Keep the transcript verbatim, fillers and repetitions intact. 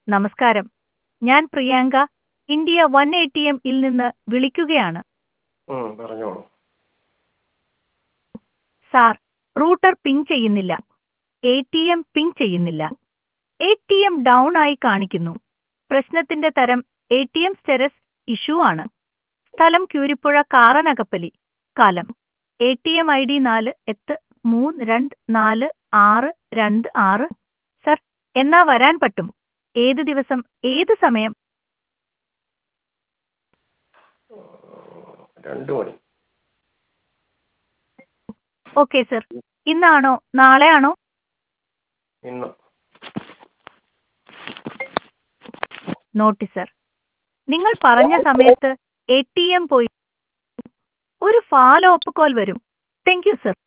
നമസ്കാരം. ഞാൻ Priyanka, India one A T M ഇൽ നിന്ന് വിളിക്കുകയാണ്. ഉം, പറഞ്ഞോളൂ. സാർ, റൂട്ടർ പിങ് ചെയ്യുന്നില്ല. എ ടി എം പിങ് ചെയ്യുന്നില്ല. എ ടി എം ഡൗൺ ആയി കാണിക്കുന്നു. പ്രശ്നത്തിന്റെ തരം A T M status issue ആണ്. സ്ഥലം ക്യൂരിപ്പുഴ കാറനകപ്പലി. കാലം A T M I D നാല് എട്ട് മൂന്ന് രണ്ട് നാല് ആറ് രണ്ട് ആറ്. സർ, എന്നാ വരാൻ പറ്റും? ഏത് ദിവസം, ഏത് സമയം? രണ്ടു മണി. Okay sir. ഇന്നാണോ നാളെയാണോ? ഇന്ന്. Noted sir. നിങ്ങൾ പറഞ്ഞ സമയത്ത് എ ടി എം പോയി. ഒരു ഫാലോ അപ്പ് കോൾ വരും. Thank you sir.